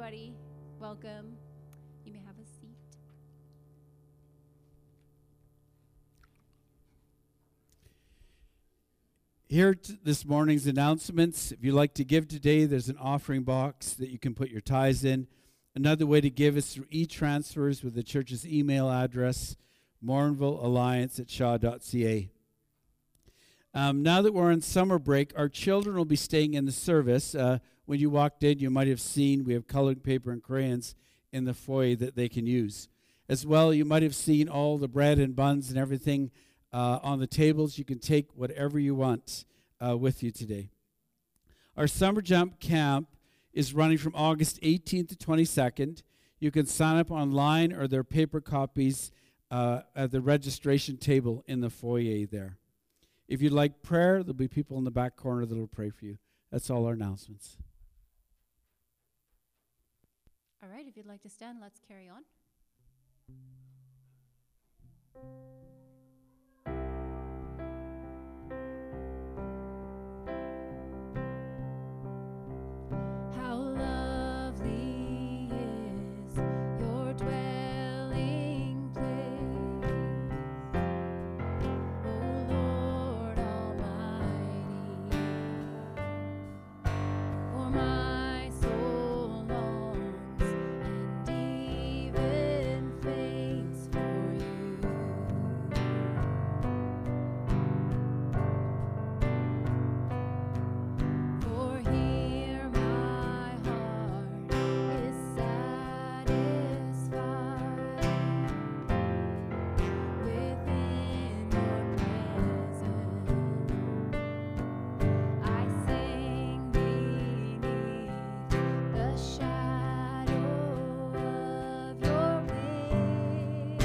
everybody. Welcome. You may have a seat. Here this morning's announcements. If you'd like to give today, there's an offering box that you can put your tithes in. Another way to give is through e-transfers with the church's email address, morinvillealliance@shaw.ca. Now that we're on summer break, our children will be staying in the service. When you walked in, you might have seen we have coloring paper and crayons in the foyer that they can use. As well, you might have seen all the bread and buns and everything on the tables. You can take whatever you want with you today. Our Summer Jump Camp is running from August 18th to 22nd. You can sign up online, or there are paper copies at the registration table in the foyer there. If you'd like prayer, there'll be people in the back corner that will pray for you. That's all our announcements. All right, if you'd like to stand, let's carry on. How lovely is your dwelling place, O Lord Almighty. For my soul longs and even faints for you. For here my heart is satisfied within your presence. I sing beneath the shadow of your wings.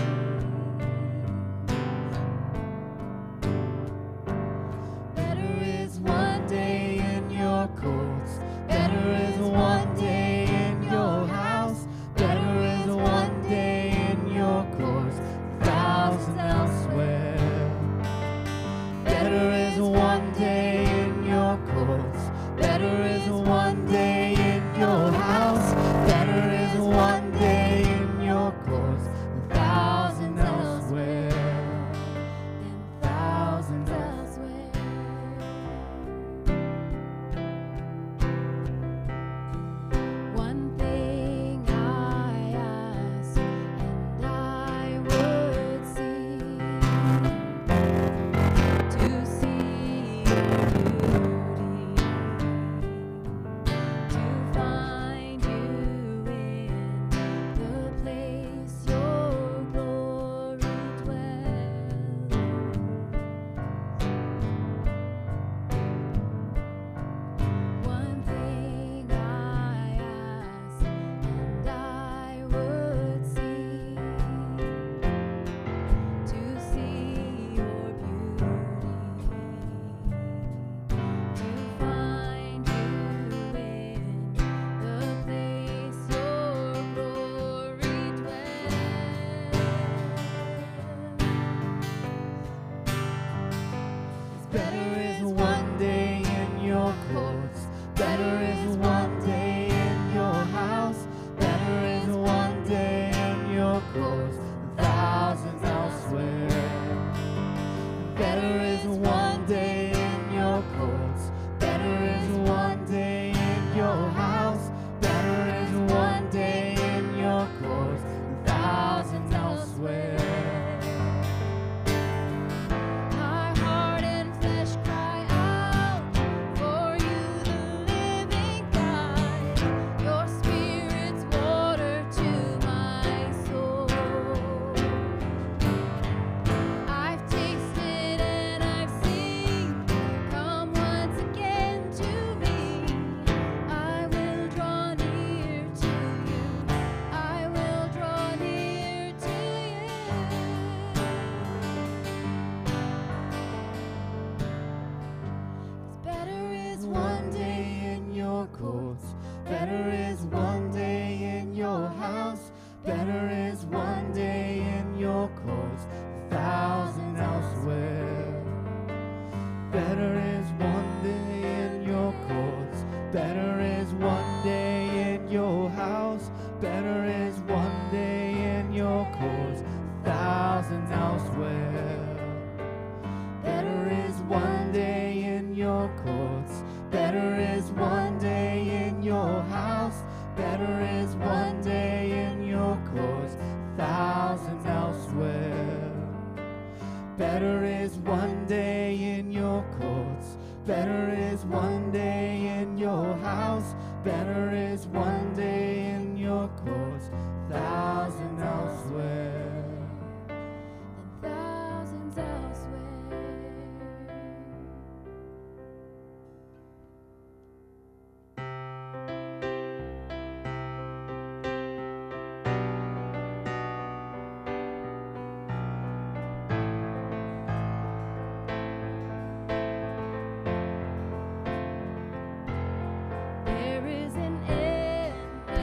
Better is one day in your courts. Better is one day in your house. Better is one day in your courts, 1,000 elsewhere. Better is one day in your courts. Better is one day in your house. Better is one day in your courts, 1,000 elsewhere. And thousands elsewhere. One thing I ask, and I would seek, to see your beauty, to find you in the place your glory dwells. One thing I ask, and I would seek, to see your beauty, to find you in the place your glory dwells. Better is one day in your courts. Better is one day in your house. Better is one day in your courts, 1,000 elsewhere. Better is one day in your courts. Better is one day in your house. Better is one day in your courts, 1,000 elsewhere. My heart and flesh cry out for you, the living God. Your spirit's water to my soul. I've tasted and I've seen. Come once again to me. I will draw near to you. I will draw near to you. 'Cause better is one day in your courts. Better is one day in your house. Better is one day in your courts, 1,000 elsewhere. Better is one day in your courts. Better is one day in your house. Better is one day in your courts. Better is one day in your house. Better is one day in your courts. 1,000 elsewhere. And thousands elsewhere. There is an end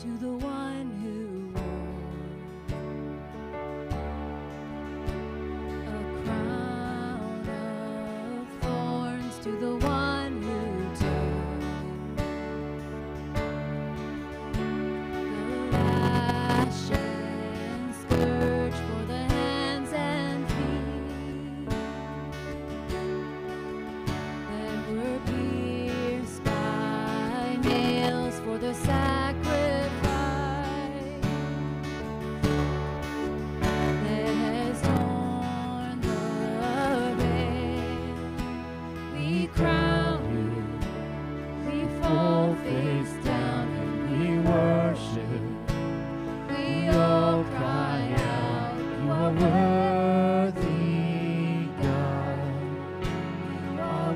to the one who wore a crown of thorns, to the one who took the lash and scourge for the hands and feet that were pierced by nails for the sacrifice, that has torn the veil. We crown you, we fall face down and we worship. We all cry out, you are worthy, God. You are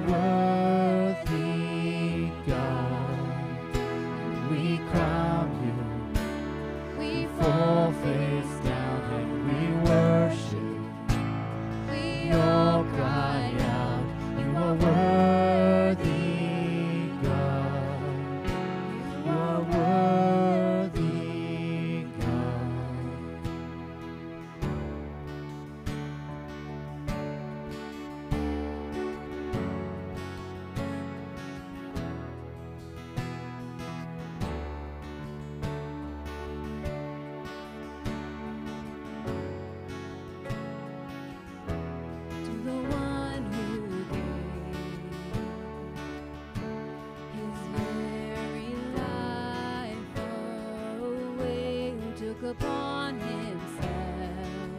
worthy, God. We crown you, we fall face down and we worship. We all cry out, you are worthy, God. You are worthy, God. To the one who gave his very life away, who took upon himself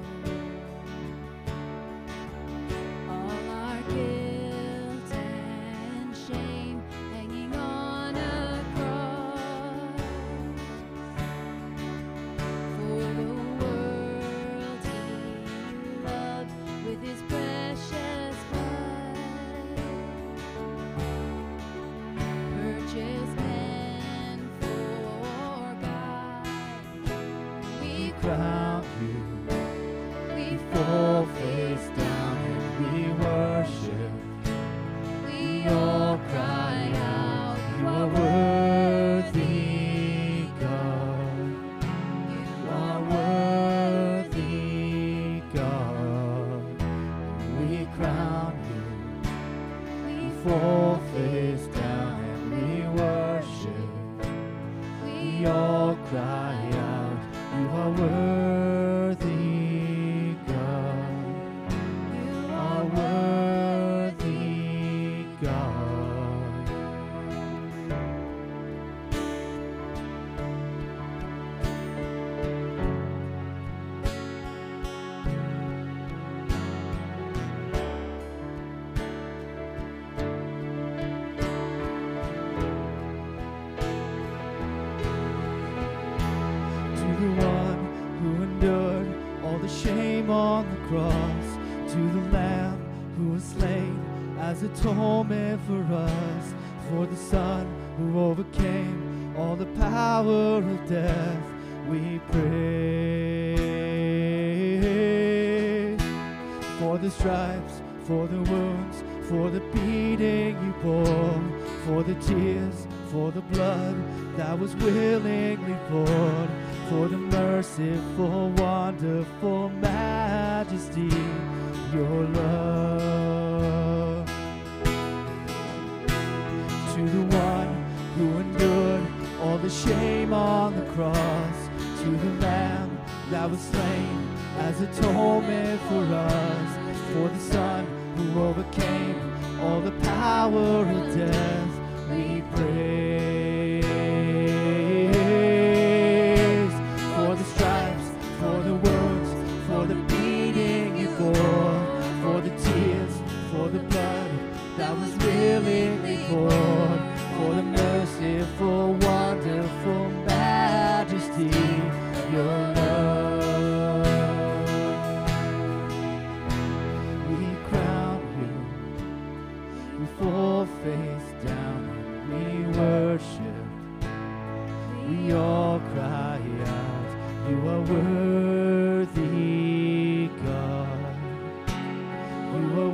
all our guilt and shame, hanging on a cross. For the world he loved with his precious blood, purchased men for God. We crown you, we fall face down and we worship. We all cry out, you are worthy, God. You are worthy, God. We crown you, we fall face down and we worship. We all cry out, you are worthy, God. You are worthy, God. To the one who endured all the shame on the cross, to the Lamb who was slain as atonement for us, for the Son who overcame all the power of death, we pray. For the stripes, for the wounds, for the beating you bore, for the tears, for the blood that was willingly poured, for the merciful, wonderful majesty, your love. To the one who endured all the shame on the cross, to the Lamb that was slain as atonement for us, for the Son who overcame all the power of death, we praise. For the stripes, for the wounds, for the beating you bore, for the tears, for the blood that was willingly poured, for the merciful, wonderful majesty, your love. We crown you, we fall face down and we worship. We all cry out, you are worthy, God. You are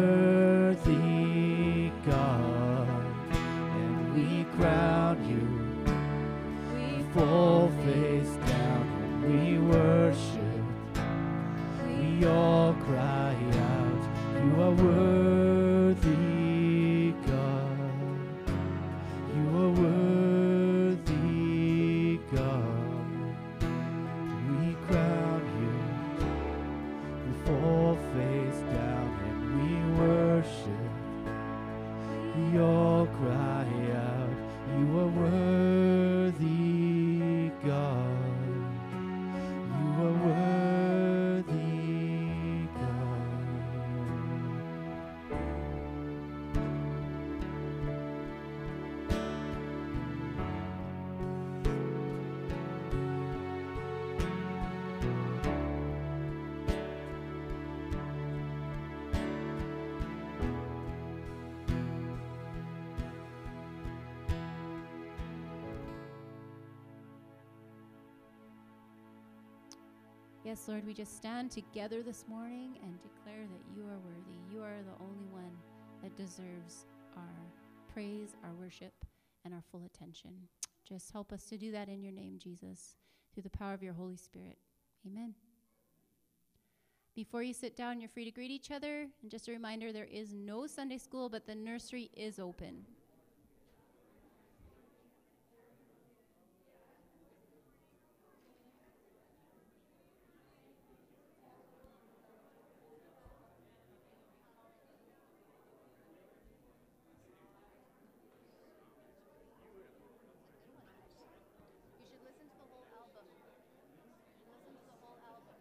worthy, God. And we crown you, we fall fall face down and we worship. We all cry out, you are worthy, God. You are worthy, God. We crown you. We fall face down and we worship. We all cry out, you are worthy, God. You are worthy, God. Yes, Lord, we just stand together this morning and declare that you are worthy. You are the only one that deserves our praise, our worship, and our full attention. Just help us to do that in your name, Jesus, through the power of your Holy Spirit. Amen. Before you sit down, you're free to greet each other. And just a reminder, there is no Sunday school, but the nursery is open. You should listen to the whole album. Listen to the whole album.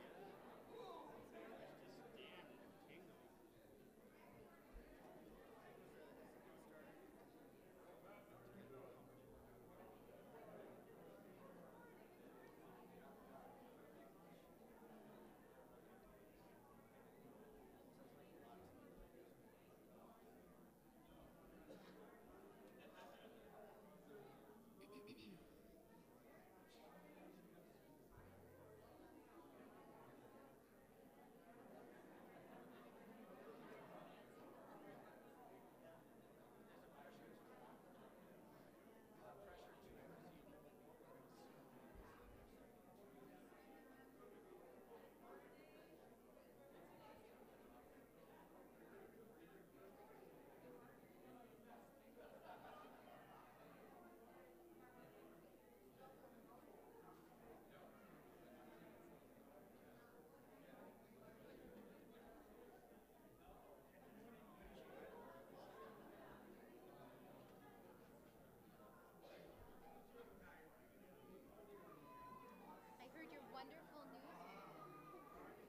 I heard your wonderful news.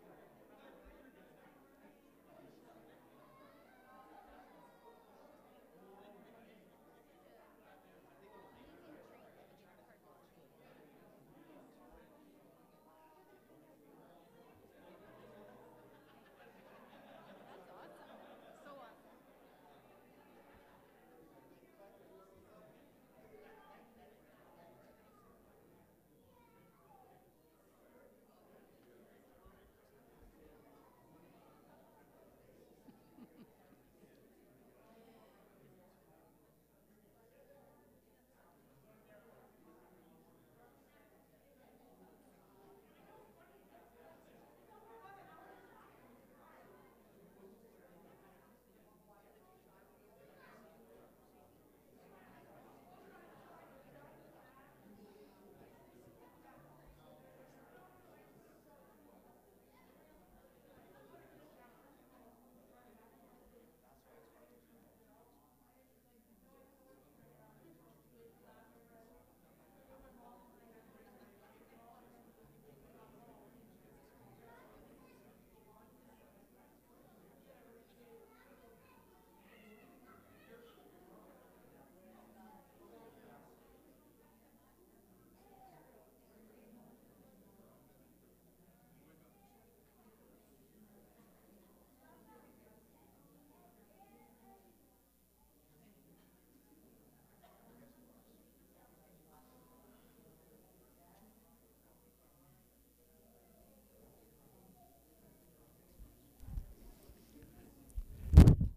That's awesome. So awesome.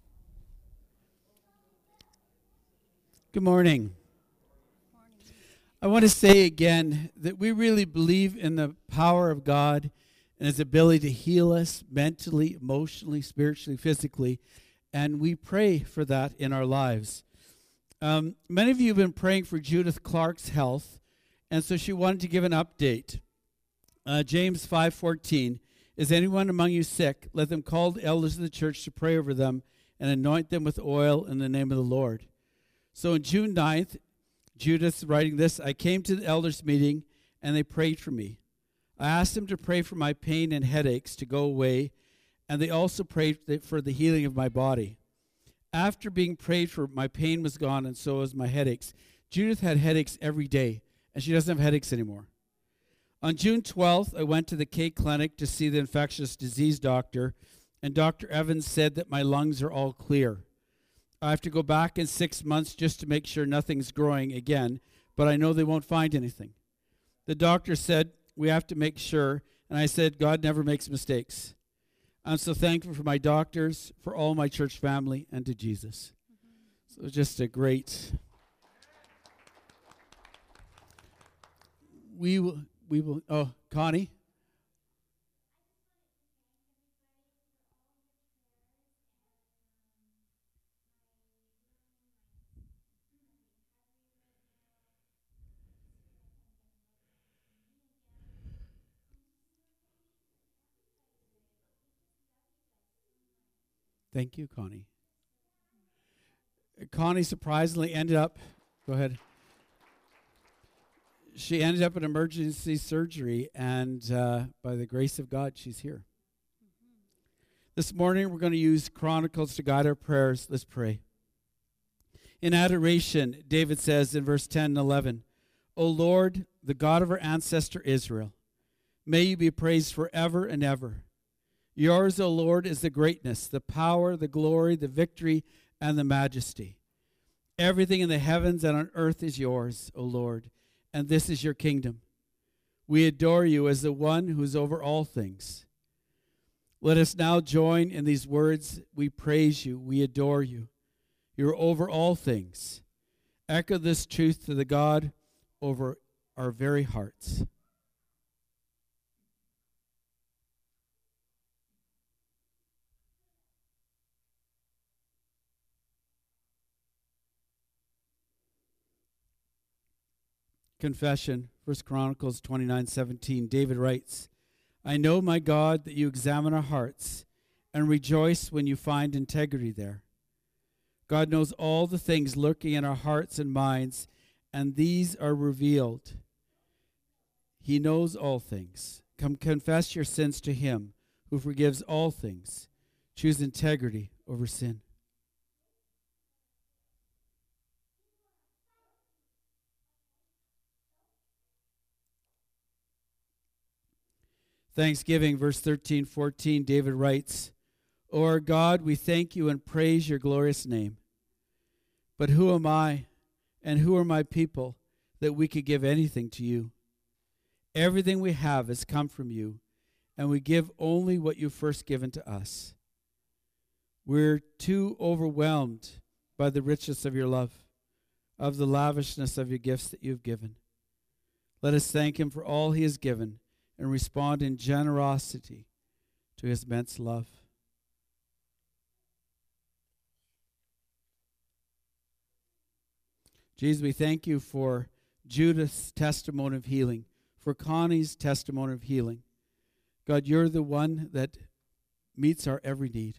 Good morning. I want to say again that we really believe in the power of God and His ability to heal us mentally, emotionally, spiritually, physically, and we pray for that in our lives. Many of you have been praying for Judith Clark's health, and so she wanted to give an update. James 5:14, is anyone among you sick? Let them call the elders of the church to pray over them and anoint them with oil in the name of the Lord. So on June 9th, Judith's writing this, I came to the elders meeting and they prayed for me. I asked them to pray for my pain and headaches to go away, and they also prayed for the healing of my body. After being prayed for, my pain was gone and so was my headaches. Judith had headaches every day, and she doesn't have headaches anymore. On June 12th, I went to the K Clinic to see the infectious disease doctor, and Dr. Evans said that my lungs are all clear. I have to go back in 6 months just to make sure nothing's growing again, but I know they won't find anything. The doctor said, we have to make sure, and I said, God never makes mistakes. I'm so thankful for my doctors, for all my church family, and to Jesus. So just a great... We will, oh, Connie? Thank you, Connie. Connie surprisingly ended up, go ahead. She ended up in emergency surgery, and by the grace of God, she's here. This morning, we're going to use Chronicles to guide our prayers. Let's pray. In adoration, David says in verse 10 and 11, O Lord, the God of our ancestor Israel, may you be praised forever and ever. Yours, O Lord, is the greatness, the power, the glory, the victory, and the majesty. Everything in the heavens and on earth is yours, O Lord, and this is your kingdom. We adore you as the one who is over all things. Let us now join in these words. We praise you. We adore you. You're over all things. Echo this truth to the God over our very hearts. Confession, 1 Chronicles 29:17. David writes, I know, my God, that you examine our hearts and rejoice when you find integrity there. God knows all the things lurking in our hearts and minds, and these are revealed. He knows all things. Come confess your sins to him who forgives all things. Choose integrity over sin. Thanksgiving, verse 13-14, David writes, O our God, we thank you and praise your glorious name. But who am I and who are my people that we could give anything to you? Everything we have has come from you, and we give only what you've first given to us. We're too overwhelmed by the richness of your love, of the lavishness of your gifts that you've given. Let us thank him for all he has given and respond in generosity to his immense love. Jesus, we thank you for Judith's testimony of healing, for Connie's testimony of healing. God, you're the one that meets our every need.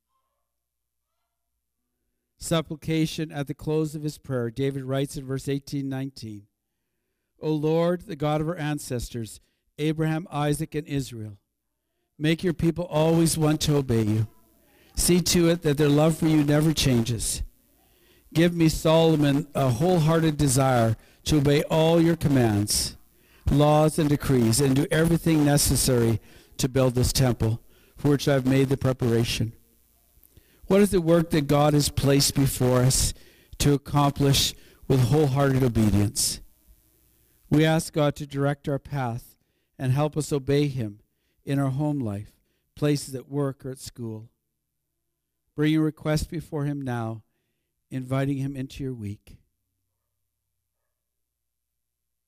Supplication at the close of his prayer, David writes in verse 18-19, O Lord, the God of our ancestors, Abraham, Isaac, and Israel, make your people always want to obey you. See to it that their love for you never changes. Give me, Solomon, a wholehearted desire to obey all your commands, laws, and decrees, and do everything necessary to build this temple, for which I've made the preparation. What is the work that God has placed before us to accomplish with wholehearted obedience? We ask God to direct our path and help us obey him in our home life, places at work or at school. Bring your request before him now, inviting him into your week.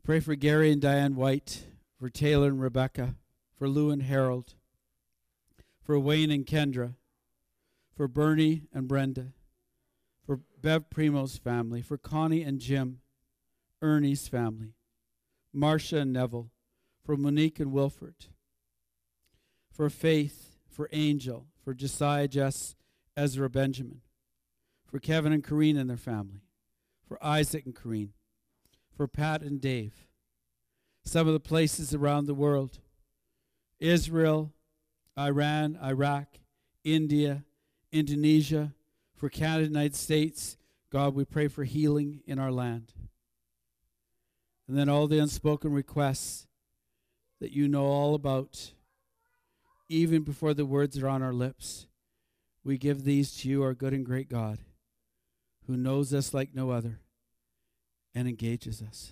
pray for Gary and Diane White, for Taylor and Rebecca, for Lou and Harold, for Wayne and Kendra, for Bernie and Brenda, for Bev Primo's family, for Connie and Jim, Ernie's family, Marcia and Neville, for Monique and Wilford, for Faith, for Angel, for Josiah, Jess, Ezra, Benjamin, for Kevin and Corrine and their family, for Isaac and Corrine, for Pat and Dave. Some of the places around the world: Israel, Iran, Iraq, India, Indonesia, for Canada, United States. God, we pray for healing in our land. And then all the unspoken requests that you know all about, even before the words are on our lips. We give these to you, our good and great God, who knows us like no other and engages us.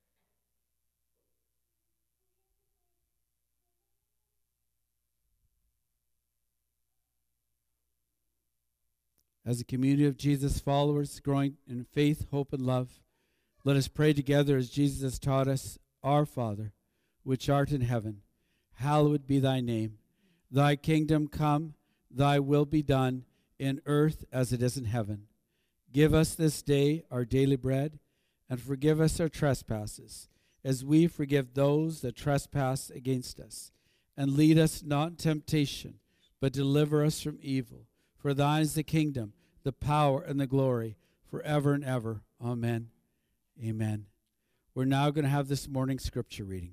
As a community of Jesus followers growing in faith, hope, and love, let us pray together as Jesus has taught us. Our Father, which art in heaven, hallowed be thy name. Thy kingdom come, thy will be done, in earth as it is in heaven. Give us this day our daily bread, and forgive us our trespasses, as we forgive those that trespass against us. And lead us not in temptation, but deliver us from evil. For thine is the kingdom, the power, and the glory, forever and ever. Amen. Amen. We're now going to have this morning's scripture reading.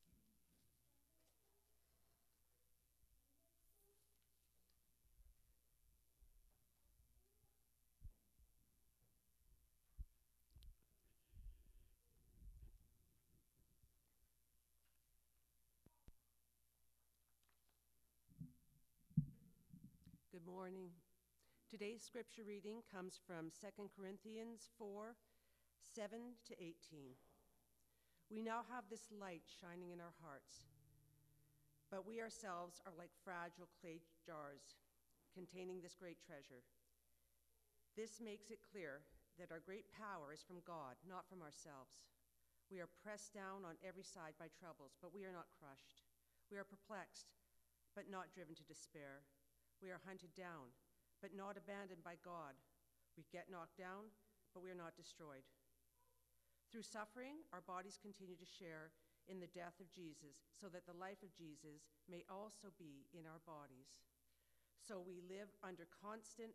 Good morning. Today's scripture reading comes from 2 Corinthians 4, 7 to 18. We now have this light shining in our hearts, but we ourselves are like fragile clay jars containing this great treasure. This makes it clear that our great power is from God, not from ourselves. We are pressed down on every side by troubles, but we are not crushed. We are perplexed, but not driven to despair. We are hunted down, but not abandoned by God. We get knocked down, but we are not destroyed. Through suffering, our bodies continue to share in the death of Jesus, so that the life of Jesus may also be in our bodies. So we live under constant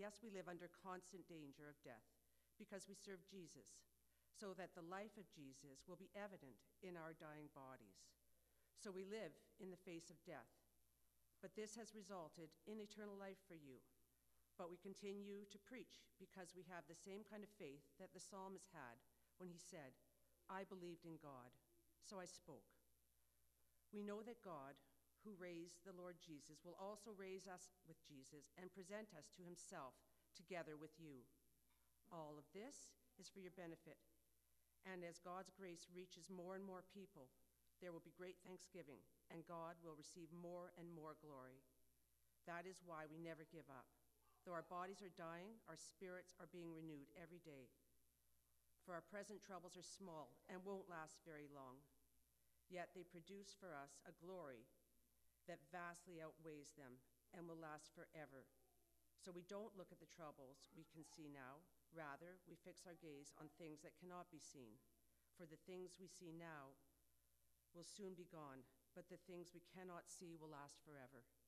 danger of death, because we serve Jesus, so that the life of Jesus will be evident in our dying bodies. So we live in the face of death. But this has resulted in eternal life for you. But we continue to preach because we have the same kind of faith that the psalmist had when he said, I believed in God, so I spoke. We know that God, who raised the Lord Jesus, will also raise us with Jesus and present us to himself together with you. All of this is for your benefit. And as God's grace reaches more and more people, there will be great thanksgiving, and God will receive more and more glory. That is why we never give up. Though our bodies are dying, our spirits are being renewed every day. For our present troubles are small and won't last very long, yet they produce for us a glory that vastly outweighs them and will last forever. So we don't look at the troubles we can see now. Rather, we fix our gaze on things that cannot be seen. For the things we see now will soon be gone, but the things we cannot see will last forever.